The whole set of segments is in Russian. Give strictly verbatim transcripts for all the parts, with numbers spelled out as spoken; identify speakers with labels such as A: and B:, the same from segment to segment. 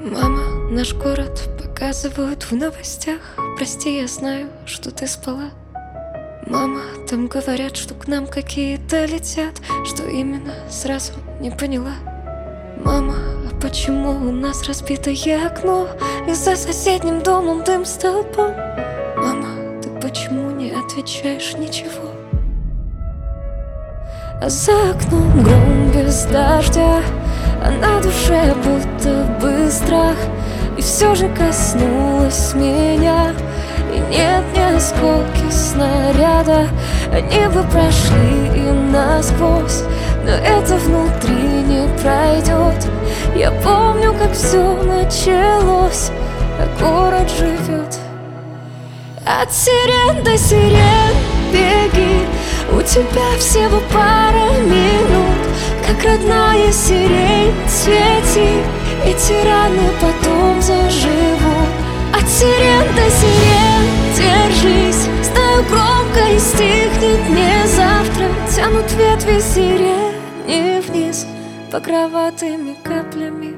A: Мама, наш город показывают в новостях. Прости, я знаю, что ты спала. Мама, там говорят, что к нам какие-то летят. Что именно, сразу не поняла. Мама, а почему у нас разбитое окно? И за соседним домом дым столбом. Мама, ты почему не отвечаешь ничего? А за окном гром без дождя, а на душе будто бы страх. И все же коснулась меня. И нет ни осколки снаряда. Они бы прошли и насквозь, но это внутри не пройдет. Я помню, как все началось, а город живет. От сирен до сирен беги, у тебя всего пара минут. Как родная сирень цвети, эти раны потом заживут. От сирен до сирен держись, знаю, громко и стихнет не завтра. Тянут ветви сирени вниз багроватыми каплями.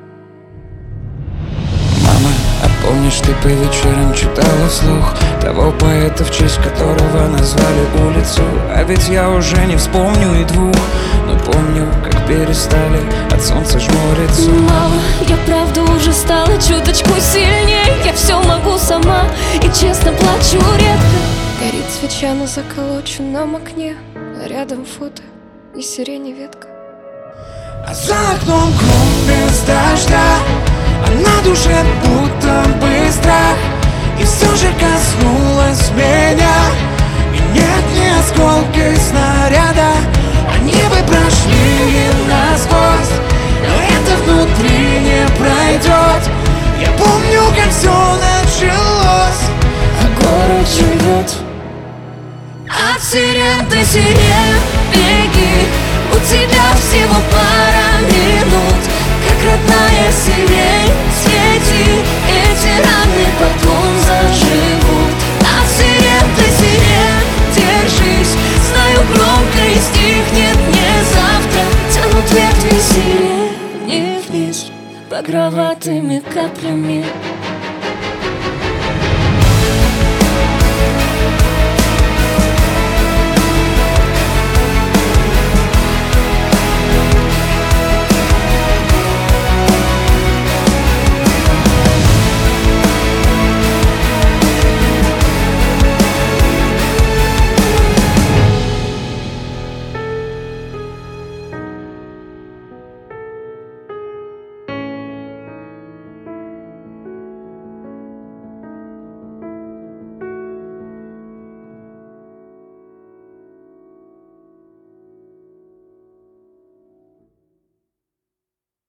B: А помнишь, ты по вечерам читала вслух того поэта, в честь которого назвали улицу? А ведь я уже не вспомню и двух, но помню, как перестали от солнца жмуриться.
A: Мама, я правда уже стала чуточку сильнее. Я все могу сама и честно плачу редко. Горит свеча на заколоченном окне, а рядом фото и сирени ветка.
B: А за окном гром без дождя, а на душе будто бы страх. И все же коснулась меня. И нет ни осколки снаряда. Они бы прошли насквозь, но это внутри не пройдет. Я помню, как все началось, а город живет.
A: От сирен до сирен беги, у тебя всего пара минут. Как родная сирень свети, эти раны потом заживут. От сирен до сирен держись, знаю, громко и стихнет не завтра. Тянут ветви сирени вниз багроватыми каплями.